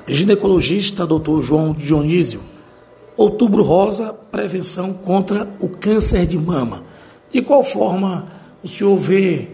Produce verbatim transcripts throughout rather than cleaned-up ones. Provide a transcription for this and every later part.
Ginecologista doutor João Dionísio. Outubro Rosa, prevenção contra o câncer de mama. De qual forma o senhor vê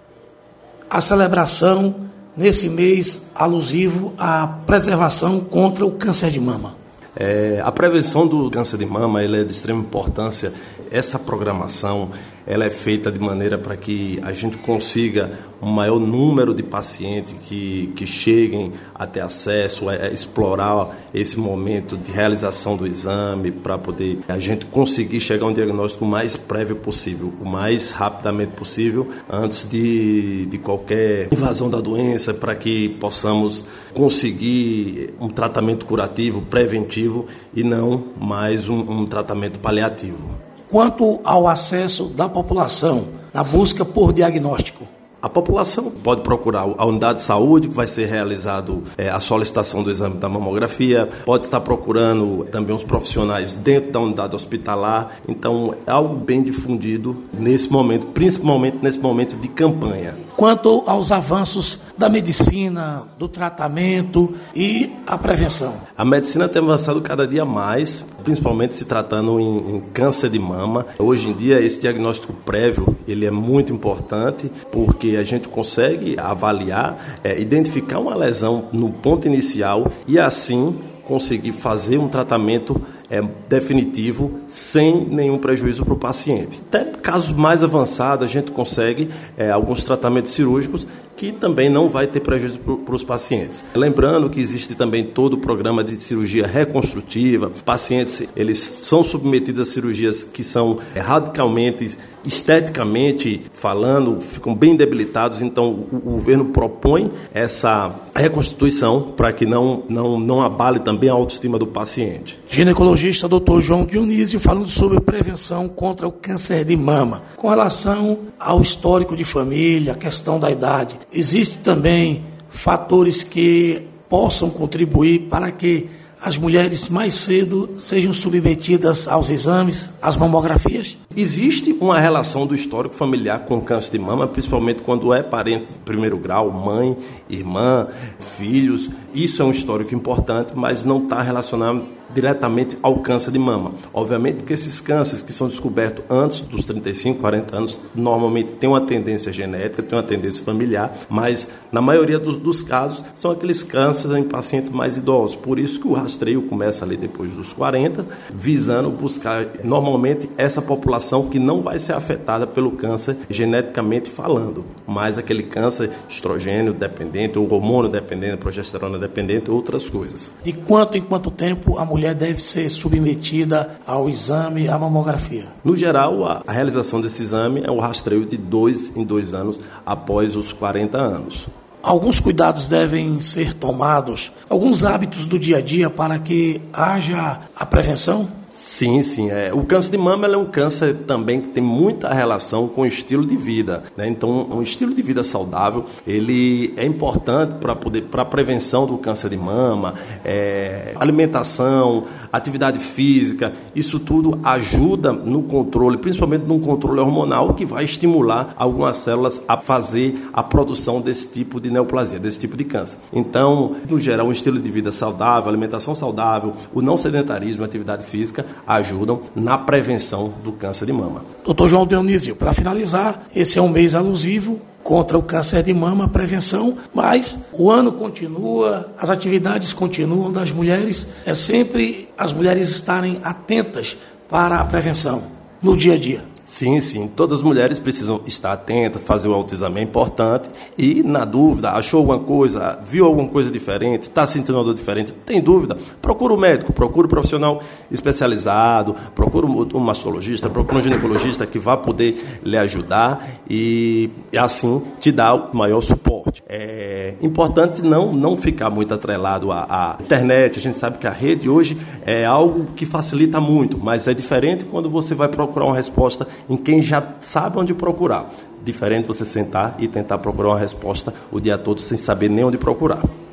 a celebração nesse mês alusivo à preservação contra o câncer de mama? É, a prevenção do câncer de mama ela é de extrema importância. Essa programação ela é feita de maneira para que a gente consiga um maior número de pacientes que, que cheguem a ter acesso, a, a explorar esse momento de realização do exame, para poder a gente conseguir chegar a um diagnóstico o mais prévio possível, o mais rapidamente possível, antes de, de qualquer invasão da doença, para que possamos conseguir um tratamento curativo, preventivo, e não mais um, um tratamento paliativo. Quanto ao acesso da população na busca por diagnóstico? A população pode procurar a unidade de saúde, que vai ser realizado é, a solicitação do exame da mamografia, pode estar procurando também os profissionais dentro da unidade hospitalar. Então, é algo bem difundido nesse momento, principalmente nesse momento de campanha. Quanto aos avanços da medicina, do tratamento e a prevenção? A medicina tem avançado cada dia mais, principalmente se tratando em, em câncer de mama. Hoje em dia, esse diagnóstico prévio ele é muito importante, porque a gente consegue avaliar, é, identificar uma lesão no ponto inicial e assim conseguir fazer um tratamento é, definitivo sem nenhum prejuízo para o paciente. Até casos mais avançados a gente consegue é, alguns tratamentos cirúrgicos que também não vai ter prejuízo para os pacientes. Lembrando que existe também todo o programa de cirurgia reconstrutiva. Pacientes eles são submetidos a cirurgias que são é, radicalmente, esteticamente falando, ficam bem debilitados. Então o, o governo propõe essa reconstituição para que não, não, não abale também a autoestima do paciente. Ginecologista doutor João Dionísio falando sobre prevenção contra o câncer de mama. Com relação ao histórico de família, a questão da idade, existem também fatores que possam contribuir para que as mulheres mais cedo sejam submetidas aos exames, às mamografias? Existe uma relação do histórico familiar com câncer de mama, principalmente quando é parente de primeiro grau, mãe, irmã, filhos. Isso é um histórico importante, mas não está relacionado diretamente ao câncer de mama. Obviamente que esses cânceres que são descobertos antes dos trinta e cinco, quarenta anos, normalmente têm uma tendência genética, têm uma tendência familiar, mas na maioria dos, dos casos são aqueles cânceres em pacientes mais idosos. Por isso que o rastreio começa ali depois dos quarenta, visando buscar normalmente essa população que não vai ser afetada pelo câncer geneticamente falando, mas aquele câncer estrogênio dependente, ou hormônio dependente, progesterona dependente, outras coisas. De quanto em quanto tempo a mulher deve ser submetida ao exame, à mamografia? No geral, a, a realização desse exame é o rastreio de dois em dois anos após os quarenta anos. Alguns cuidados devem ser tomados, alguns hábitos do dia a dia para que haja a prevenção? Sim, sim. É. O câncer de mama é um câncer também que tem muita relação com o estilo de vida, né? Então, um estilo de vida saudável, ele é importante para poder, para a prevenção do câncer de mama, é, alimentação, atividade física, isso tudo ajuda no controle, principalmente no controle hormonal, que vai estimular algumas células a fazer a produção desse tipo de neoplasia, desse tipo de câncer. Então, no geral, um estilo de vida saudável, alimentação saudável, o não sedentarismo, a atividade física, ajudam na prevenção do câncer de mama. doutor João Dionísio, para finalizar, esse é um mês alusivo contra o câncer de mama, prevenção, mas o ano continua, as atividades continuam das mulheres, é sempre as mulheres estarem atentas para a prevenção no dia a dia. Sim, sim. Todas as mulheres precisam estar atentas, fazer o autoexame é importante e, na dúvida, achou alguma coisa, viu alguma coisa diferente, está sentindo uma dor diferente, tem dúvida, procura o médico, procura o profissional especializado, procura um mastologista, procura um ginecologista que vai poder lhe ajudar e, assim, te dar o maior suporte. É importante não, não ficar muito atrelado à, à internet. A gente sabe que a rede hoje é algo que facilita muito, mas é diferente quando você vai procurar uma resposta em quem já sabe onde procurar. Diferente você sentar e tentar procurar uma resposta o dia todo sem saber nem onde procurar.